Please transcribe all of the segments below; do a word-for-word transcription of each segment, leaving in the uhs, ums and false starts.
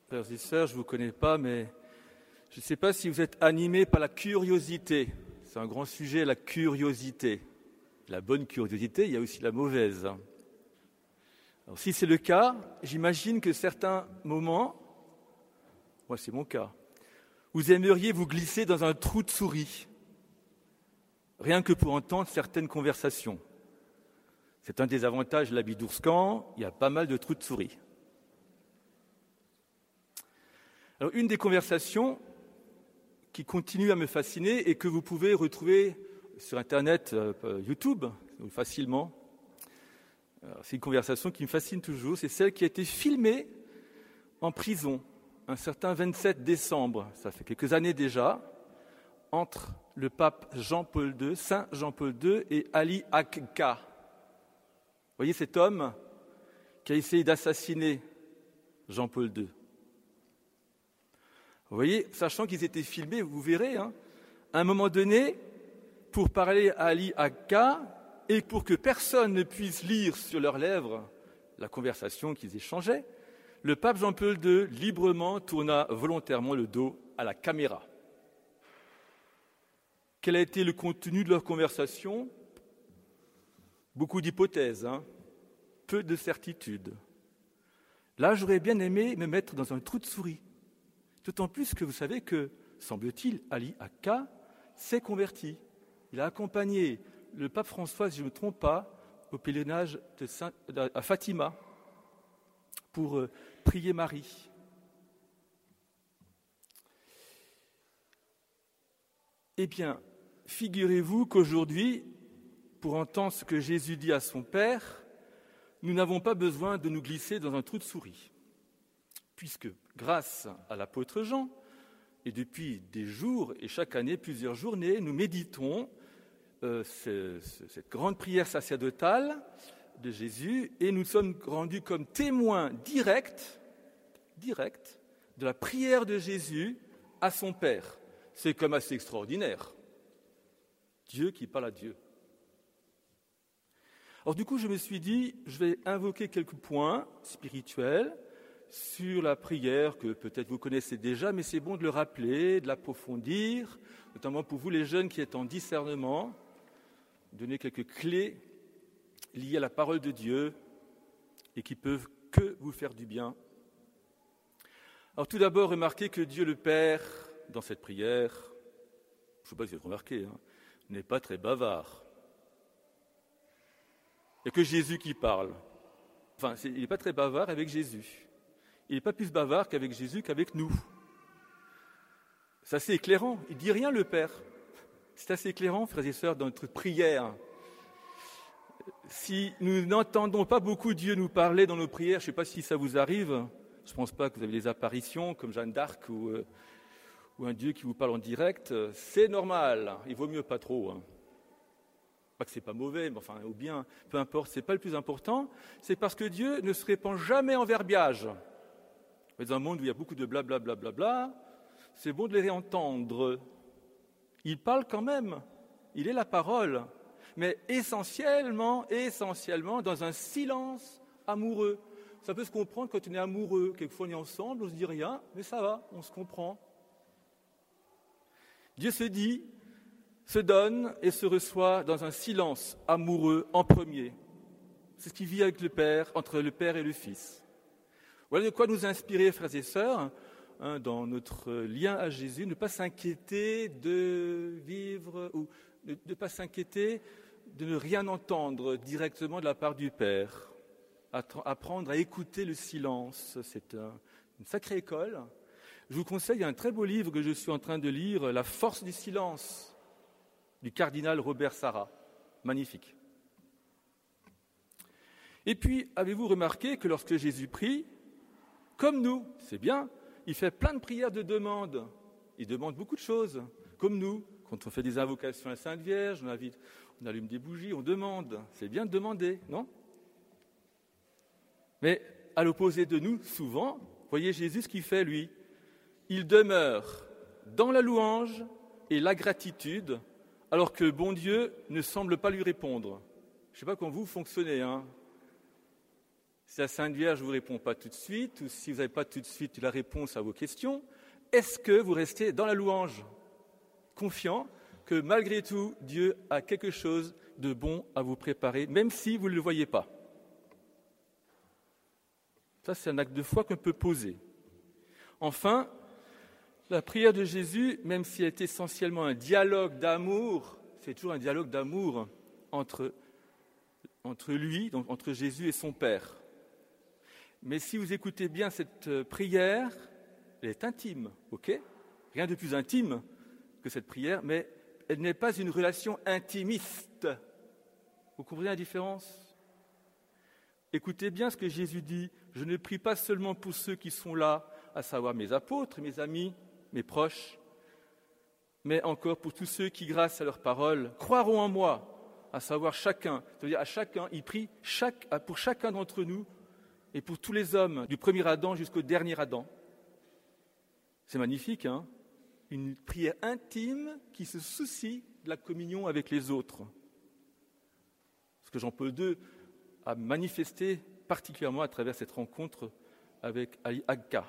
Frères et sœurs, je ne vous connais pas, mais je ne sais pas si vous êtes animés par la curiosité. C'est un grand sujet, la curiosité. La bonne curiosité, il y a aussi la mauvaise. Alors, si c'est le cas, j'imagine que certains moments, moi c'est mon cas, vous aimeriez vous glisser dans un trou de souris, rien que pour entendre certaines conversations. C'est un des avantages de la Bidourscan, il y a pas mal de trous de souris. Alors, une des conversations qui continue à me fasciner et que vous pouvez retrouver sur Internet, euh, YouTube, facilement, alors, c'est une conversation qui me fascine toujours, c'est celle qui a été filmée en prison, un certain vingt-sept décembre, ça fait quelques années déjà, entre le pape Jean-Paul deux, Saint Jean-Paul deux et Ali Hakka. Vous voyez cet homme qui a essayé d'assassiner Jean-Paul deux. Vous voyez, sachant qu'ils étaient filmés, vous verrez, hein, à un moment donné, pour parler à Ali Hakka et pour que personne ne puisse lire sur leurs lèvres la conversation qu'ils échangeaient, le pape Jean-Paul deux librement tourna volontairement le dos à la caméra. Quel a été le contenu de leur conversation ? Beaucoup d'hypothèses, hein, peu de certitudes. Là, j'aurais bien aimé me mettre dans un trou de souris. D'autant plus que vous savez que, semble-t-il, Ali Hakka s'est converti. Il a accompagné le pape François, si je ne me trompe pas, au pèlerinage de Saint, à Fatima pour euh, prier Marie. Eh bien, figurez-vous qu'aujourd'hui, pour entendre ce que Jésus dit à son Père, nous n'avons pas besoin de nous glisser dans un trou de souris. Puisque, grâce à l'apôtre Jean, et depuis des jours et chaque année, plusieurs journées, nous méditons euh, ce, ce, cette grande prière sacerdotale de Jésus et nous sommes rendus comme témoins directs, directs de la prière de Jésus à son Père. C'est comme assez extraordinaire. Dieu qui parle à Dieu. Alors du coup, je me suis dit, je vais invoquer quelques points spirituels sur la prière que peut-être vous connaissez déjà, mais c'est bon de le rappeler, de l'approfondir, notamment pour vous les jeunes qui êtes en discernement, donner quelques clés liées à la parole de Dieu et qui peuvent que vous faire du bien. Alors tout d'abord, remarquez que Dieu le Père, dans cette prière, je ne sais pas si vous avez remarqué, hein, n'est pas très bavard. Il n'y a que Jésus qui parle. Enfin, c'est, il n'est pas très bavard avec Jésus. Il n'est pas plus bavard qu'avec Jésus qu'avec nous. C'est assez éclairant. Il ne dit rien, le Père. C'est assez éclairant, frères et sœurs, dans notre prière. Si nous n'entendons pas beaucoup Dieu nous parler dans nos prières, je ne sais pas si ça vous arrive, je ne pense pas que vous avez des apparitions comme Jeanne d'Arc ou, euh, ou un Dieu qui vous parle en direct, c'est normal. Il vaut mieux pas trop. Hein. Pas que c'est pas mauvais, mais enfin, ou bien, peu importe, c'est pas le plus important. C'est parce que Dieu ne se répand jamais en verbiage. Dans un monde où il y a beaucoup de blablabla, bla, bla, bla, bla, c'est bon de les réentendre. Il parle quand même, il est la parole, mais essentiellement, essentiellement dans un silence amoureux. Ça peut se comprendre quand on est amoureux. Quelquefois on est ensemble, on se dit rien, mais ça va, on se comprend. Dieu se dit, se donne et se reçoit dans un silence amoureux en premier. C'est ce qui vit avec le Père, entre le Père et le Fils. Voilà de quoi nous inspirer, frères et sœurs, hein, dans notre lien à Jésus, ne pas s'inquiéter de vivre, ou ne, ne pas s'inquiéter de ne rien entendre directement de la part du Père. Apprendre à écouter le silence, c'est un, une sacrée école. Je vous conseille un très beau livre que je suis en train de lire, La force du silence, du cardinal Robert Sarah. Magnifique. Et puis, avez-vous remarqué que lorsque Jésus prie, comme nous, c'est bien, il fait plein de prières de demande. Il demande beaucoup de choses, comme nous. Quand on fait des invocations à la Sainte Vierge, on, invite, on allume des bougies, on demande. C'est bien de demander, non ? Mais à l'opposé de nous, souvent, voyez Jésus ce qu'il fait, lui. Il demeure dans la louange et la gratitude, alors que le bon Dieu ne semble pas lui répondre. Je ne sais pas comment vous fonctionnez, hein. Si la Sainte Vierge ne vous répond pas tout de suite, ou si vous n'avez pas tout de suite la réponse à vos questions, est-ce que vous restez dans la louange, confiant que malgré tout, Dieu a quelque chose de bon à vous préparer, même si vous ne le voyez pas? Ça, c'est un acte de foi qu'on peut poser. Enfin, la prière de Jésus, même si elle est essentiellement un dialogue d'amour, c'est toujours un dialogue d'amour entre, entre lui, donc entre Jésus et son Père. Mais si vous écoutez bien cette prière, elle est intime, ok? Rien de plus intime que cette prière, mais elle n'est pas une relation intimiste. Vous comprenez la différence? Écoutez bien ce que Jésus dit. Je ne prie pas seulement pour ceux qui sont là, à savoir mes apôtres, mes amis, mes proches, mais encore pour tous ceux qui, grâce à leur parole, croiront en moi, à savoir chacun. C'est-à-dire à chacun, il prie chaque, pour chacun d'entre nous et pour tous les hommes, du premier Adam jusqu'au dernier Adam. C'est magnifique, hein? Une prière intime qui se soucie de la communion avec les autres. Ce que Jean-Paul deux a manifesté particulièrement à travers cette rencontre avec Ali Agca.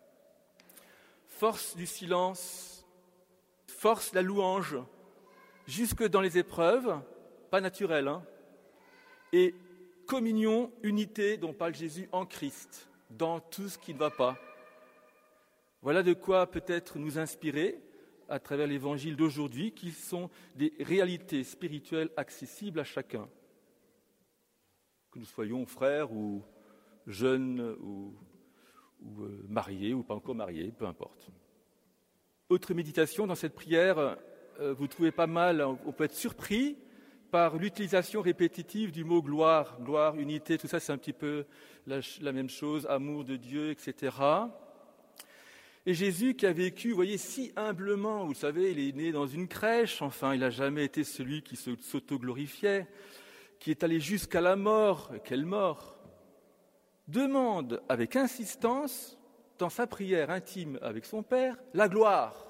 Force du silence, force la louange, jusque dans les épreuves, pas naturelles, hein, et communion, unité dont parle Jésus en Christ, dans tout ce qui ne va pas. Voilà de quoi peut-être nous inspirer à travers l'évangile d'aujourd'hui, qui sont des réalités spirituelles accessibles à chacun. Que nous soyons frères ou jeunes ou, ou euh, mariés ou pas encore mariés, peu importe. Autre méditation dans cette prière, euh, vous trouvez pas mal, on peut être surpris par l'utilisation répétitive du mot gloire, gloire, unité, tout ça c'est un petit peu la, la même chose, amour de Dieu, et cetera. Et Jésus qui a vécu, vous voyez, si humblement, vous savez, il est né dans une crèche, enfin, il n'a jamais été celui qui s'auto-glorifiait, qui est allé jusqu'à la mort, quelle mort, demande avec insistance, dans sa prière intime avec son Père, la gloire.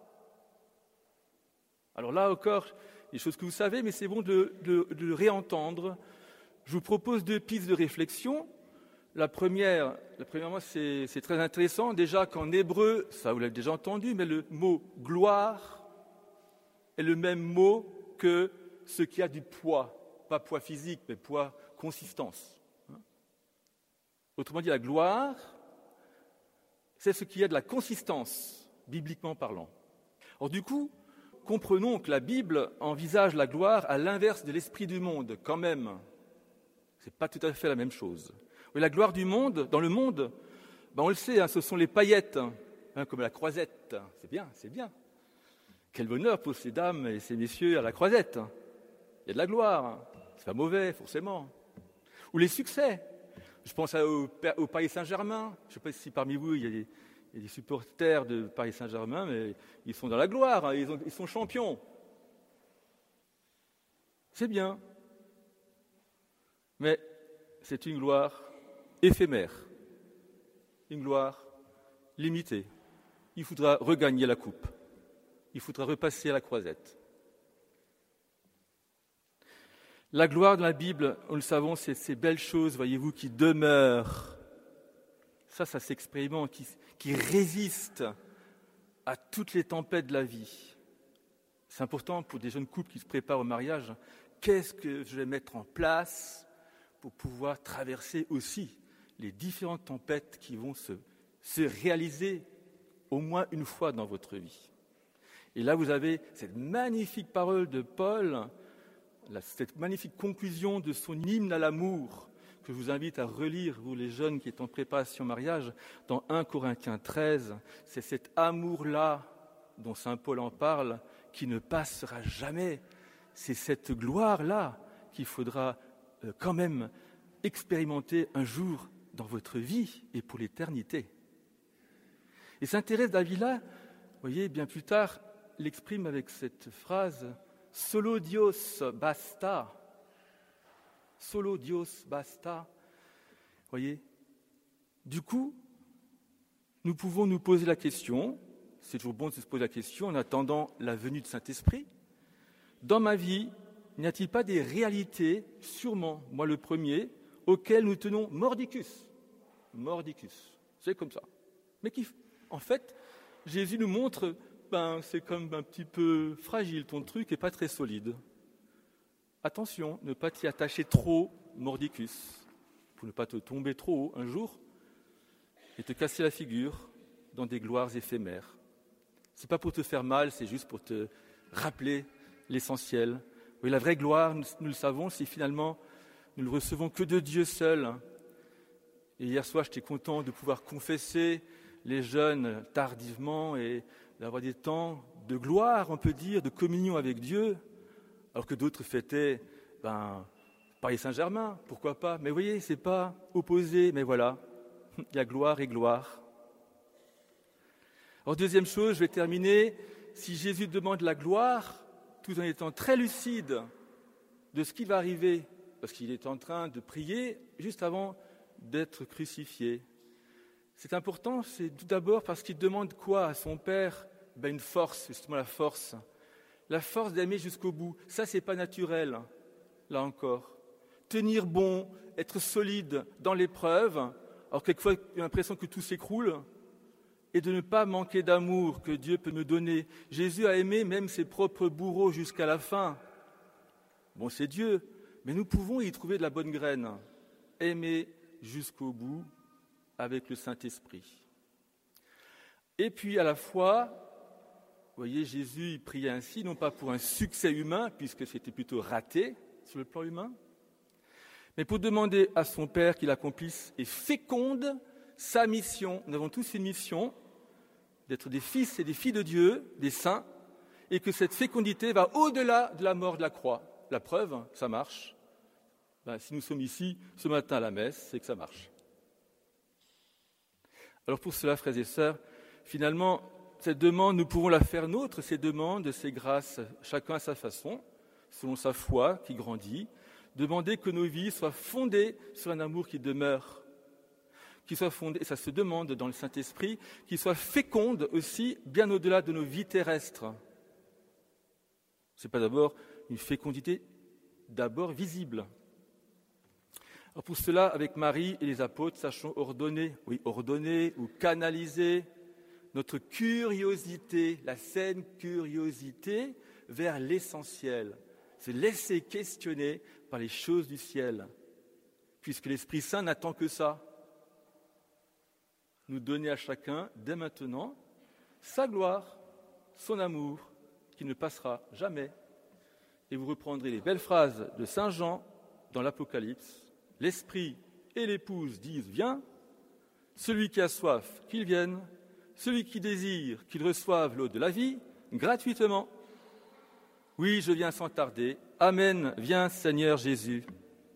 Alors là encore, des choses que vous savez, mais c'est bon de, de, de le réentendre. Je vous propose deux pistes de réflexion. La première, la première c'est, c'est très intéressant. Déjà qu'en hébreu, ça vous l'avez déjà entendu, mais le mot gloire est le même mot que ce qui a du poids. Pas poids physique, mais poids consistance. Autrement dit, la gloire, c'est ce qui a de la consistance, bibliquement parlant. Alors du coup, comprenons que la Bible envisage la gloire à l'inverse de l'esprit du monde, quand même. Ce n'est pas tout à fait la même chose. Oui, la gloire du monde, dans le monde, ben on le sait, hein, ce sont les paillettes, hein, comme la croisette. C'est bien, c'est bien. Quel bonheur pour ces dames et ces messieurs à la croisette. Il y a de la gloire, c'est pas mauvais, forcément. Ou les succès. Je pense au, au Paris Saint-Germain. Je ne sais pas si parmi vous, il y a des... Il y a des supporters de Paris Saint-Germain, mais ils sont dans la gloire, hein, ils, ont, ils sont champions. C'est bien. Mais c'est une gloire éphémère, une gloire limitée. Il faudra regagner la coupe. Il faudra repasser à la croisette. La gloire dans la Bible, nous le savons, c'est ces belles choses, voyez-vous, qui demeurent. Ça, ça s'expérimente, qui, qui résiste à toutes les tempêtes de la vie. C'est important pour des jeunes couples qui se préparent au mariage. Qu'est-ce que je vais mettre en place pour pouvoir traverser aussi les différentes tempêtes qui vont se, se réaliser au moins une fois dans votre vie? Et là, vous avez cette magnifique parole de Paul, cette magnifique conclusion de son hymne à l'amour, que je vous invite à relire, vous les jeunes qui êtes en préparation au mariage, dans un Corinthiens treize. C'est cet amour-là dont saint Paul en parle, qui ne passera jamais. C'est cette gloire-là qu'il faudra euh, quand même expérimenter un jour dans votre vie et pour l'éternité. Et saint Thérèse d'Avila, vous voyez, bien plus tard, l'exprime avec cette phrase « Solo Dios basta ». Solo Dios basta. Voyez, du coup, nous pouvons nous poser la question, c'est toujours bon de se poser la question en attendant la venue de Saint-Esprit. Dans ma vie, n'y a-t-il pas des réalités, sûrement, moi le premier, auquel nous tenons mordicus. Mordicus, c'est comme ça. Mais qui, en fait, Jésus nous montre, ben, c'est comme un petit peu fragile ton truc et pas très solide. Attention, ne pas t'y attacher trop, mordicus, pour ne pas te tomber trop haut un jour et te casser la figure dans des gloires éphémères. C'est pas pour te faire mal, c'est juste pour te rappeler l'essentiel. Oui, la vraie gloire, nous, nous le savons, c'est finalement, nous ne le recevons que de Dieu seul. Et hier soir, j'étais content de pouvoir confesser les jeunes tardivement et d'avoir des temps de gloire, on peut dire, de communion avec Dieu, alors que d'autres fêtaient ben, Paris Saint-Germain, pourquoi pas. Mais vous voyez, ce n'est pas opposé, mais voilà, il y a gloire et gloire. Alors deuxième chose, je vais terminer, si Jésus demande la gloire, tout en étant très lucide de ce qui va arriver, parce qu'il est en train de prier juste avant d'être crucifié. C'est important, c'est tout d'abord parce qu'il demande quoi à son Père? Ben une force, justement la force. La force d'aimer jusqu'au bout. Ça, c'est pas naturel, là encore. Tenir bon, être solide dans l'épreuve, alors quelquefois, j'ai l'impression que tout s'écroule, et de ne pas manquer d'amour que Dieu peut nous donner. Jésus a aimé même ses propres bourreaux jusqu'à la fin. Bon, c'est Dieu, mais nous pouvons y trouver de la bonne graine. Aimer jusqu'au bout avec le Saint-Esprit. Et puis à la fois, vous voyez, Jésus il priait ainsi, non pas pour un succès humain, puisque c'était plutôt raté sur le plan humain, mais pour demander à son Père qu'il accomplisse et féconde sa mission. Nous avons tous une mission d'être des fils et des filles de Dieu, des saints, et que cette fécondité va au-delà de la mort de la croix. La preuve, ça marche. Ben, si nous sommes ici ce matin à la messe, c'est que ça marche. Alors pour cela, frères et sœurs, finalement, cette demande, nous pouvons la faire nôtre, ces demandes, ces grâces, chacun à sa façon, selon sa foi qui grandit, demander que nos vies soient fondées sur un amour qui demeure, qui soit fondé, et ça se demande dans le Saint-Esprit, qui soit féconde aussi, bien au-delà de nos vies terrestres. Ce n'est pas d'abord une fécondité, d'abord visible. Alors pour cela, avec Marie et les apôtres, sachons ordonner, oui, ordonner ou canaliser notre curiosité, la saine curiosité vers l'essentiel, se laisser questionner par les choses du ciel, puisque l'Esprit Saint n'attend que ça. Nous donner à chacun, dès maintenant, sa gloire, son amour, qui ne passera jamais. Et vous reprendrez les belles phrases de Saint Jean dans l'Apocalypse. L'Esprit et l'Épouse disent « Viens », celui qui a soif, qu'il vienne, celui qui désire, qu'il reçoive l'eau de la vie, gratuitement. Oui, je viens sans tarder. Amen, viens Seigneur Jésus.